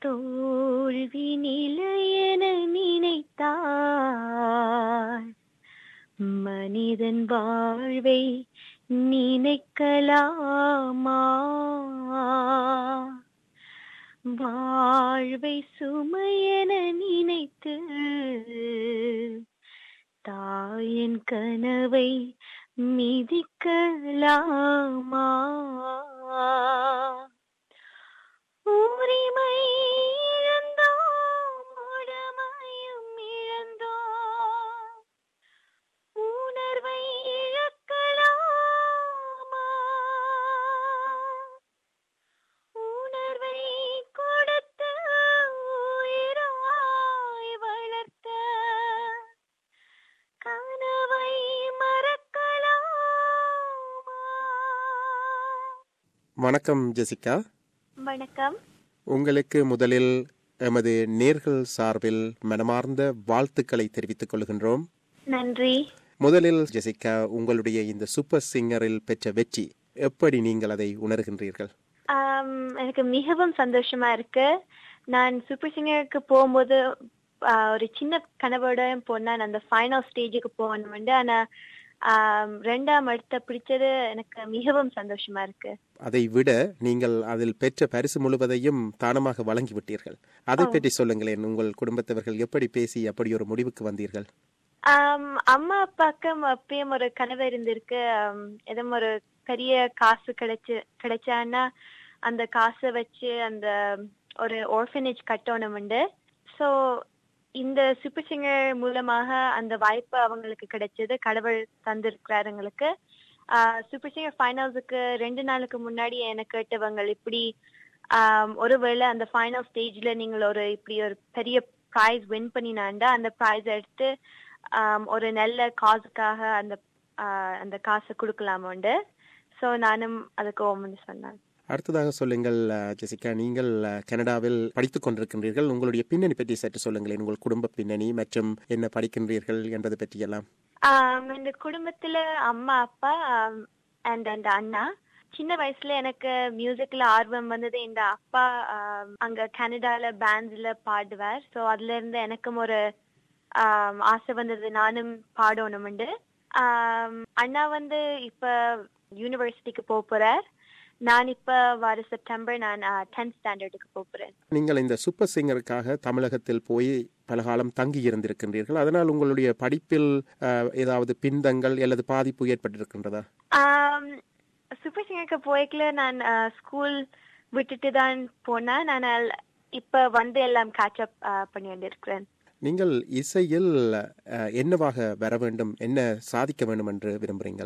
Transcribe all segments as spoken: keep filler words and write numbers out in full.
தோல்வி நிலையென நினைத்தால் மனிதன் வாழ்வை நினைக்கலாமா? வாழ்வை சுமையென நினைத்து தாயின் கனவை மிதிக்கலாமா? உரிமை இழந்தோம், உடமையும் இழந்தோம், உணர்வை இழக்கலாமா? உணர்வை கொடுத்து உயிராய் வளர்த்த கனவை மறக்கலாமா? வணக்கம் ஜெசிகா. வணக்கம். உங்களுக்கு முதலில் எமது நேர்கள் சார்பில் மனமார்ந்த வாழ்த்துக்களை தெரிவித்துக் கொள்கின்றோம். நன்றி. முதலில் ஜெசிகா, உங்களுடைய இந்த சூப்பர் சிங்கரில் பெற்ற வெற்றி எப்படி நீங்கள் அதை உணர்கின்றீர்கள்? எனக்கு மிகவும் சந்தோஷமா இருக்கு. நான் சூப்பர் சிங்கருக்கு போகும்போது ஒரு சின்ன கனவோட போனேன், அந்த ஃபைனல் ஸ்டேஜுக்கு போகணும். ஆனா ரெண்டாம் இடத்தை பிடிச்சது எனக்கு மிகவும் சந்தோஷமா இருக்கு. அதை விட நீங்கள் அதில் பெற்ற பரிசு முழுவதையும் தானமாக வழங்கி விட்டீர்கள். அதை பற்றி சொல்லுங்களேன். உங்கள் குடும்பத்தவர்கள் எப்படி பேசி அப்படி ஒரு முடிவுக்கு வந்தீர்கள்? அம்மா அப்பாக்கு அப்பயும் ஒரு கனவு இருந்திருக்கு. எதுவும் ஒரு பெரிய காசு கிடைச்சு கிடைச்சான்னா அந்த காசை வச்சு அந்த ஒரு ஆர்ஃபனேஜ் கட்டணும் உண்டு. ஸோ இந்த சூப்பர் சிங்கர் மூலமாக அந்த வாய்ப்பு அவங்களுக்கு கிடைச்சது. கடவுள் தந்திருக்கிறார் எங்களுக்கு. சூப்பர் சிங்கர் ஃபைனல்ஸுக்கு ரெண்டு நாளுக்கு முன்னாடி எனக்கு கேட்டவங்க இப்படி ஒருவேளை அந்த ஃபைனல் ஸ்டேஜ்ல நீங்கள் ஒரு இப்படி ஒரு பெரிய ப்ரைஸ் வின் பண்ணினாண்டா அந்த ப்ரைஸ் எடுத்து ஒரு நல்ல காசுக்காக அந்த அந்த காசை கொடுக்கலாமோண்டு. ஸோ நானும் அதுக்கு ஓமன்னு சொன்னேன். அடுத்ததாக சொல்லுங்கள் ஜெசிகா, நீங்கள் கனடாவில் படித்துக் கொண்டிருக்கின்றீர்கள். உங்களுடைய பின்னணி பற்றி சற்று சொல்லுங்களேன். உங்கள் குடும்ப பின்னணி மற்றும் என்ன படிக்கின்றீர்கள் என்பதை பற்றியெல்லாம். இந்த குடும்பத்துல அம்மா அப்பா அண்ட் அந்த அண்ணா. சின்ன வயசுல எனக்கு மியூசிக்ல ஆர்வம் வந்தது. இந்த அப்பா அங்க கனடால பேண்ட்ஸ்ல பாடுவார். ஸோ அதுல இருந்து எனக்கும் ஒரு ஆசை வந்தது, நானும் பாடணும்ண்டு. அண்ணா வந்து இப்ப யூனிவர்சிட்டிக்கு போக போறார். நான் இப்ப வர செப்டம்பர் நான் டென்த் ஸ்டாண்டர்டுக்கு போகிறேன். நீங்கள் இந்த சூப்பர் சிங்கருக்காக தமிழகத்தில் போய் பல காலம் தங்கி இருந்திருக்கின்றீர்கள். அதனால் உங்களுடைய படிப்பில் ஏதாவது பின்தங்கள் அல்லது பாதிப்பு ஏற்பட்டிருக்கின்றதா? சூப்பர் சிங்கருக்கு போய்க்கல நான் ஸ்கூல் விட்டுட்டு தான் போனேன். நான் இப்ப வந்து எல்லாம் கேட்சப் பண்ணி கொண்டிருக்கிறேன். நீங்கள் இசையில் என்னவாக வர வேண்டும், என்ன சாதிக்க வேண்டும் என்று விரும்புறீங்கள்?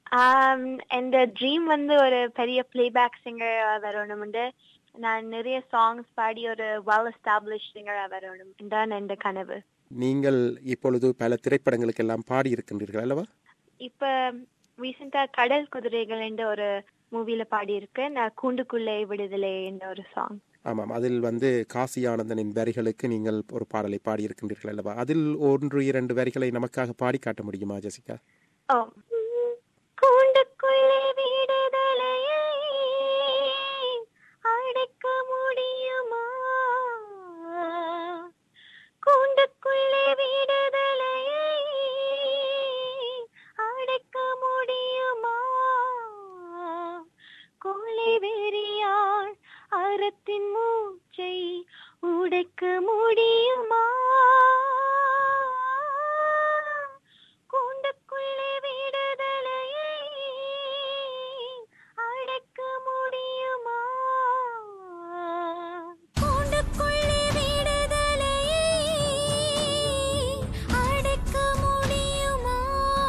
என் ட்ரீம் வந்து ஒரு பெரிய பிளேபேக் சிங்கர் வரணும்ண்டு. நான் நிறைய சாங்ஸ் பாடி ஒரு வெல் எஸ்டாப்ளிஷ்ட் சிங்கரா வரணும் தான் என் கனவு. நீங்கள் இப்பொழுது பல திரைப்படங்களுக்கு எல்லாம் பாடி இருக்கின்றீர்கள் அல்லவா? இப்ப ரீசெண்டா கடல் குதிரைகள் என்ற ஒரு மூவில பாடி இருக்கேன். கூண்டுக்குள்ளே விடுதலை என்ற ஒரு சாங். ஆமாம், அதில் வந்து காசி ஆனந்தனின் வரிகளுக்கு நீங்கள் ஒரு பாடலை பாடி இருக்கின்றீர்கள் அல்லவா? அதில் ஒன்று இரண்டு வரிகளை நமக்காக பாடி காட்ட முடியுமா ஜெசிகா? ஓ, கூண்டுக்குள்ளே விடுதலையை அடைக்க முடியுமா? கூண்டுக்குள்ளே விடுதலையை அடைக்க முடியுமா? கோழி வெறியால் அறத்தின் மூச்சை உடைக்க முடியுமா? கூண்டுக்குள்ளே விடுதலையை அடைக்க முடியுமா? கூண்டுக்குள்ளே விடுதலையை அடைக்க முடியுமா?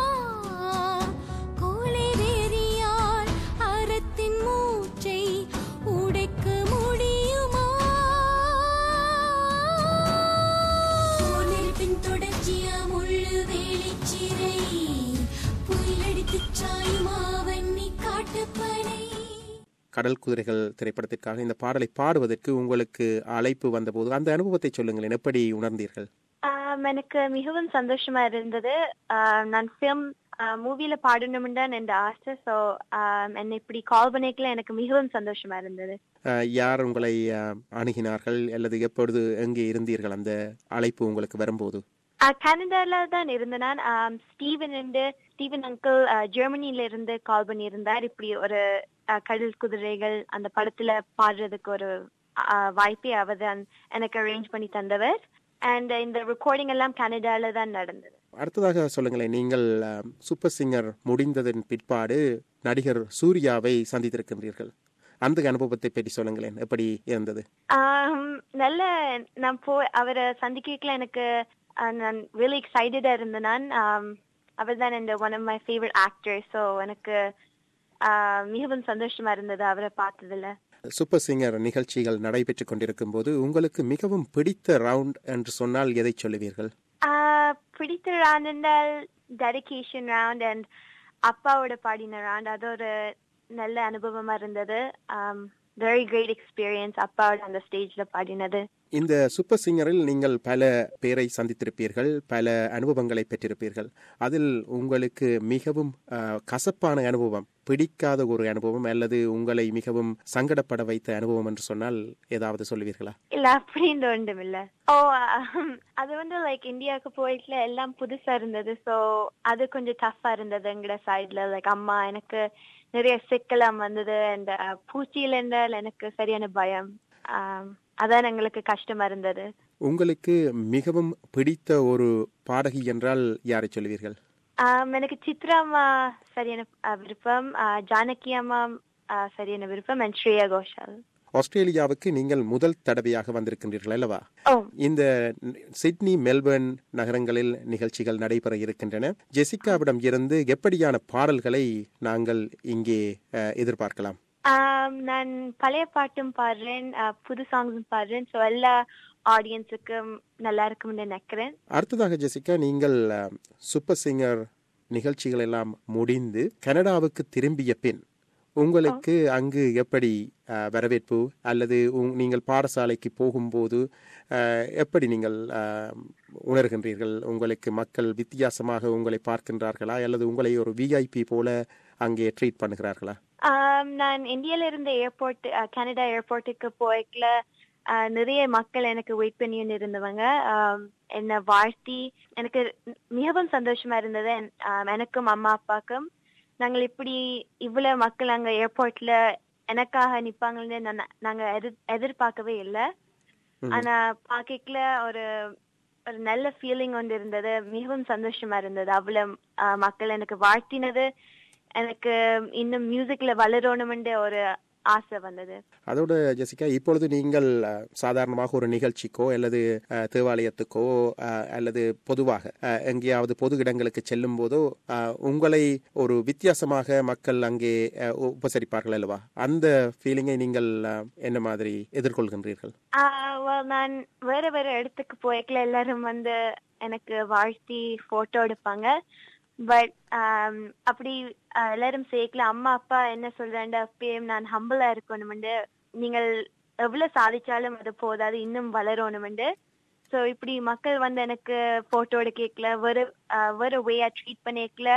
கோழி வெறியால் அறத்தின் மூச்சை உடைக்க முடியுமா? போனிருப்பின் தொடர்ச்சியா முள்ளு வேலிச்சிறை புயலடித்து சாயுமாவன்னி காட்டுப்பனை. கடல் குதிரைகள் திரைப்படத்திற்காக இந்த பாடலை பாடுவதற்கு உங்களுக்கு அழைப்பு வந்தபோது அந்த அனுபவத்தை சொல்லுங்களேன். எப்படி உணர்ந்தீர்கள்? எனக்கு மிகவும் சந்தோஷமா இருந்தது. நான் ஃபிலிம் மூவில பாடணும்னு தான் என் ஆசை. ஸோ என்னை இப்படி கால் பண்ணிக்கல எனக்கு மிகவும் சந்தோஷமா இருந்தது. அஹ், யார் உங்களை அஹ், அணுகினார்கள் அல்லது எப்பொழுது எங்கே இருந்தீர்கள் அந்த அழைப்பு உங்களுக்கு வரும்போது? கனடால தான் இருந்தேன் நான். ஆம், ஸ்டீவன் என்று ஸ்டீவன் அங்கிள் ஜெர்மனில இருந்து கால் பண்ணியிருந்தார். இப்படி ஒரு அஹ், கடல் குதிரைகள் அந்த படத்துல பாடுறதுக்கு ஒரு அஹ், வாய்ப்பை அவர் தான் எனக்கு அரேஞ்ச் பண்ணி தந்தவர். அண்ட் இந்த ரெக்கார்டிங் எல்லாம் கனடால தான் நடந்தது. அடுத்ததாக சொல்லுங்களேன், நீங்கள் அஹ், சூப்பர் சிங்கர் முடிந்ததன் பிற்பாடு நடிகர் சூர்யாவை சந்தித்திருக்கின்றீர்கள். அந்த அனுபவத்தை பற்றி சொல்லுங்களேன், எப்படி இருந்தது? ஆம், நல்ல நான் போ அவரை சந்திக்கல எனக்கு அஹ், நான் ரியலி எக்ஸைட்டடா இருந்தேன் நான். அவர் தான் என் one of my favourite actor. So எனக்கு ஆஹ், மிகவும் சந்தோஷமா இருந்தது அவரை பார்த்ததுல. சூப்பர் சிங்கர் நிகழ்ச்சிகள் நடைபெற்றுக் கொண்டிருக்கும் போது உங்களுக்கு மிகவும் பிடித்த ரவுண்ட் என்று சொன்னால் எதை சொல்லுவீர்கள்? ஆஹ், பிடித்த ரவுண்ட் என்றால் டெடிகேஷன் ரவுண்ட் அண்ட் அப்பாவோட பாடின ரவுண்ட். அது ஒரு நல்ல அனுபவமா இருந்தது. வெரி கிரேட் எக்ஸ்பீரியன்ஸ் அப்பாவோட அந்த ஸ்டேஜ்ல பாடினது. இந்த சூப்பர் சிங்கரில் நீங்கள் பல பேரை சந்தித்திருப்பீர்கள், பல அனுபவங்களை பெற்றிருப்பீர்கள். அதில் உங்களுக்கு மிகவும் அஹ், கசப்பான அனுபவம், பிடிக்காத ஒரு அனுபவம் அல்லது உங்களை மிகவும் சங்கடப்பட வைத்த அனுபவம் என்று சொன்னால் ஏதாவது சொல்லுவீர்களா? இல்ல அப்படின்னு ஒன்றும் இல்ல. ஓ ஆஹ், அது வந்து லைக் இந்தியாவுக்கு போயிட்டுல எல்லாம் புதுசா இருந்தது. ஸோ அது கொஞ்சம் டஃபா இருந்தது எங்கட சைட்ல. லைக் அம்மா எனக்கு நிறைய சிக்கலாம் வந்தது. அந்த பூச்சியில இருந்தால் எனக்கு சரியான பயம். ஆஹ், அதான் எங்களுக்கு கஷ்டமா இருந்தது. உங்களுக்கு மிகவும் பிடித்த ஒரு பாடகி என்றால் யாரை சொல்லுவீர்கள்? ஆம், எனக்கு சித்ரா அம்மா சரியான அஹ், விருப்பம். ஆஹ், ஜானகி அம்மா ஆஹ், சரியான விருப்பம். அண்ட் ஸ்ரேயா கோஷால். ஆஸ்திரேலியாவுக்கு நீங்கள் முதல் தடவையாக வந்திருக்கின்றீர்கள் அல்லவா? ஓ இந்த சிட்னி, மெல்பர்ன் நகரங்களில் நிகழ்ச்சிகள் நடைபெற இருக்கின்றன. ஜெசிகாவிடம் இருந்து எப்படியான பாடல்களை நாங்கள் இங்கே அஹ், எதிர்பார்க்கலாம்? ஆம், நான் பழைய பாட்டும் பாடுறேன், அஹ், புது சாங்ஸும் பாடுறேன். ஸோ எல்லா ஆடியன்ஸுக்கும் நல்லா இருக்கும்னு நினைக்கிறேன். அடுத்ததாக ஜெசிகா, நீங்கள் அஹ், சூப்பர் சிங்கர் நிகழ்ச்சிகள் எல்லாம் முடிந்து கனடாவுக்கு திரும்பிய பின் உங்களுக்கு அங்கு எப்படி அஹ், வரவேற்பு அல்லது உங்- நீங்கள் பாடசாலைக்கு போகும்போது அஹ், எப்படி நீங்கள் அஹ், உணர்கின்றீர்கள்? உங்களுக்கு மக்கள் வித்தியாசமாக உங்களை பார்க்கின்றார்களா அல்லது உங்களை ஒரு விஐபி போல அங்கே ட்ரீட் பண்ணுகிறார்களா? ஆம், நான் இந்தியால இருந்த ஏர்போர்ட் கனடா ஏர்போர்ட்டுக்கு போய்க்கல ஆஹ், நிறைய மக்கள் எனக்கு வெயிட் பண்ணின்னு இருந்தவங்க. ஆம், என்னை வாழ்த்தி எனக்கு மிகவும் சந்தோஷமா இருந்தது. என்- ஆம், எனக்கும் அம்மா அப்பாக்கும். நாங்கள் இப்படி இவ்வளவு மக்கள் அங்க ஏர்போர்ட்ல எனக்காக நிப்பாங்கன்னு நான் நாங்க எதிர் எதிர்பார்க்கவே இல்லை. ஆனா பாக்கல ஒரு ஒரு நல்ல ஃபீலிங் ஒன்று இருந்தது. மிகவும் சந்தோஷமா இருந்தது. அவ்வளவு ஆஹ், மக்கள் எனக்கு வாழ்த்தினது எனக்கு இன்னும் மியூசிக்ல வளரணும்ன்ற ஒரு ஆசை வந்தது. அதோட ஜெசிகா, இப்பொழுது நீங்கள் அஹ், சாதாரணமாக ஒரு நிகழ்ச்சிக்கோ அல்லது அஹ், தேவாலயத்துக்கோ அஹ், அல்லது பொதுவாக அஹ், எங்கேயாவது பொது இடங்களுக்கு செல்லும் போதோ அஹ், உங்களை ஒரு வித்தியாசமாக மக்கள் அங்கே அஹ், உபசரிப்பார்கள் அல்லவா? அந்த ஃபீலிங்கை நீங்கள் அஹ், என்ன மாதிரி எதிர்கொள்கின்றீர்கள்? ஆஹ், well, நான் வேற வேற இடத்துக்கு போய்க்கல எல்லாரும் வந்து எனக்கு வாழ்த்தி போட்டோ எடுப்பாங்க. பட் அப்படி ஆஹ், எல்லாரும் சேர்க்கல. அம்மா அப்பா என்ன சொல்றாங்க, அப்பயும் நான் ஹம்பிளா இருக்கணும்ண்டு, நீங்கள் எவ்வளவு சாதிச்சாலும் அது போதாது, இன்னும் வளரணும்ண்டு. ஸோ இப்படி மக்கள் வந்து எனக்கு போட்டோட கேட்கல, வேற ஆஹ், வேற வேயா ட்ரீட் பண்ணிக்கல.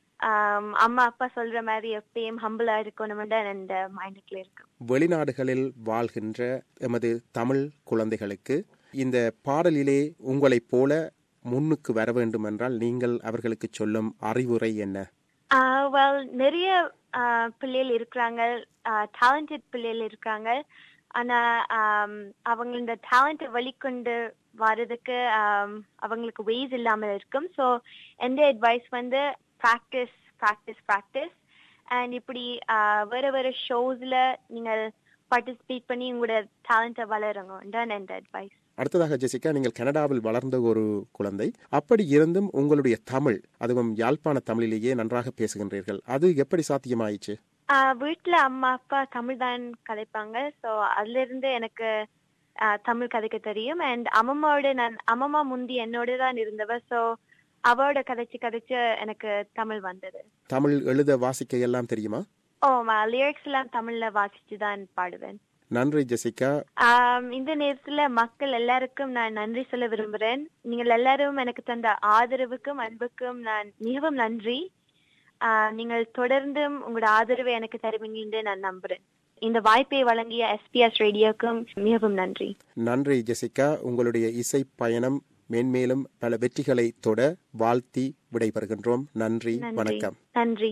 ஆம், அம்மா அப்பா சொல்ற மாதிரி எப்பயும் ஹம்பிளா இருக்கணும்ண்டு அந்த மைண்டுக்குள்ள இருக்கு. வெளிநாடுகளில் வாழ்கின்ற எமது தமிழ் குழந்தைகளுக்கு இந்த பாடலிலே உங்களைப் போல முன்னுக்கு வர வேண்டும் என்றால் நீங்கள் அவர்களுக்கு சொல்லும் அறிவுரை என்ன? ஆஹ் well, நிறைய ஆஹ், பிள்ளைகள் இருக்கிறாங்க, டேலண்டட் பிள்ளைகள் இருக்காங்க. ஆனா ஆம், அவங்க இந்த டேலண்ட்டை வெளிக்கொண்டு வர்றதுக்கு ஆம், அவங்களுக்கு வேஸ் இல்லாமல் இருக்கும். ஸோ எந்த அட்வைஸ் வந்து ப்ராக்டிஸ் ப்ராக்டிஸ் ப்ராக்டிஸ் அண்ட் இப்படி ஆஹ், வேற வேற ஷோஸ்ல நீங்கள் பார்ட்டிசிபேட் பண்ணி உங்களோட டேலண்ட்டை வளருங்க தான் எந்த அட்வைஸ். அடுத்ததாக ஜெசிகா, நீங்கள் கனடாவில் வளர்ந்த ஒரு குழந்தை, அப்படி இருந்தும் உங்களுடைய தமிழ், அதுவும் யாழ்ப்பாண தமிழிலேயே நன்றாக பேசுகின்றீர்கள். அது எப்படி சாத்தியமாயிடுச்சு? ஆஹ் வீட்டுல அம்மா அப்பா தமிழ் தான் கதைப்பாங்க. ஸோ அதுல இருந்து எனக்கு ஆஹ் தமிழ் கதைக்க தெரியும். அண்ட் அம்மம்மாவோட நான் அம்மம்மா முந்தி என்னோட தான் இருந்தவ. ஸோ அவரோட கதைச்சு கதைச்சு எனக்கு தமிழ் வந்தது. தமிழ் எழுத வாசிக்க எல்லாம் தெரியுமா? ஓ லிரிக்ஸ் எல்லாம் தமிழ்ல வாசிச்சு தான் பாடுவேன். நன்றி ஜெசிகா. ஆஹ் இந்த நேரத்துல மக்கள் எல்லாருக்கும் நான் நன்றி சொல்ல விரும்புறேன். நீங்கள் எல்லாரும் எனக்கு தந்த ஆதரவுக்கும் அன்புக்கும் நான் மிகவும் நன்றி. ஆஹ் நீங்கள் தொடர்ந்தும் உங்களோட ஆதரவை எனக்கு தருவீங்க என்று நான் நம்புறேன். இந்த வாய்ப்பை வழங்கிய எஸ்பிஎஸ் ரேடியோக்கும் மிகவும் நன்றி. நன்றி ஜெசிகா. உங்களுடைய இசை பயணம் மேன்மேலும் பல வெற்றிகளை தொட வாழ்த்தி விடைபெறுகின்றோம். நன்றி, வணக்கம். நன்றி.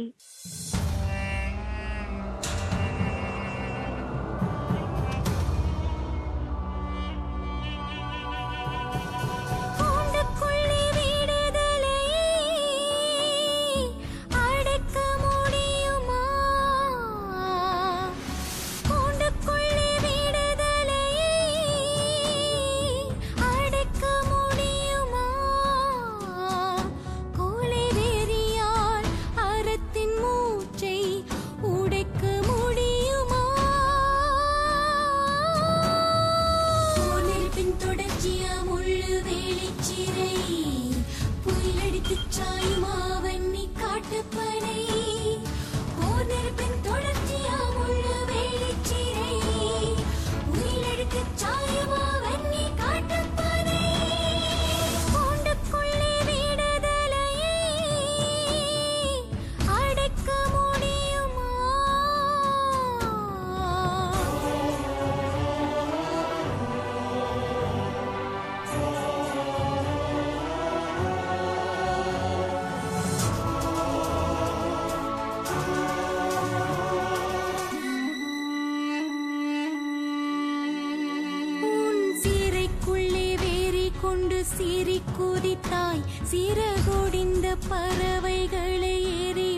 சீறி குதித்தாய், சிறகொடிந்த பறவைகளை ஏறி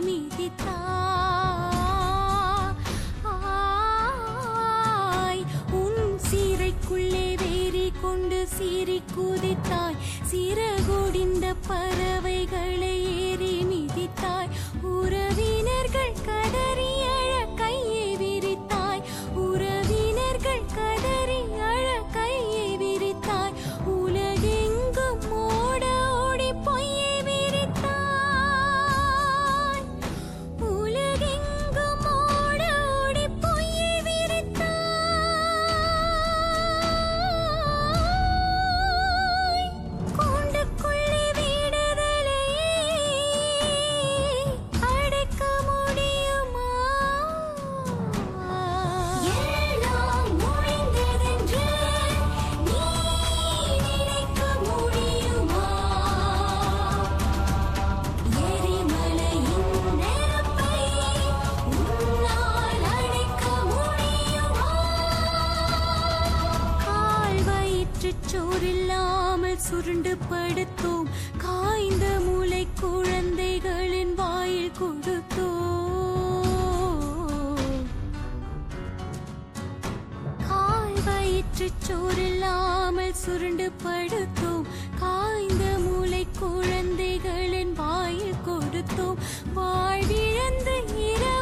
மிதித்தாய். உன் சீரைக்குள்ளே வேறி கொண்டு சீறி குதித்தாய், சிறகொடிந்த பறவைகளை ஏறி மிதித்தாய். உறவினர்கள் கதறி அழ கையை விரித்தாய், உறவினர்கள் கதறி அழ கையை விரித்தாய். உலகெங்கும் ஓட ஓடி பொய்யை விரித்தாய், உலகெங்கும் ஓட ஓடி பொய்யை விரித்தாய். கூண்டுக்குள்ளே விடுதலையை அடைக்க முடியுமா? எல்லாம் முடிந்ததென்று நீ நினைக்க முடியுமா? எரிமலையின் நெருப்பை உன்னால் அணைக்க முடியுமா? கால் வயிற்றுச் சோறில்லாமல் சுருண்டு படுத்தோம், காய்ந்த மூளை குழந்தைகளின் வாயில் கொடுத்தோம். கால் வயிற்றுச் சோறில்லாமல் சுருண்டு படுத்தோம், காய்ந்த மூளை குழந்தைகளின் வாயில் கொடுத்தோம். வாழ்விழந்து இர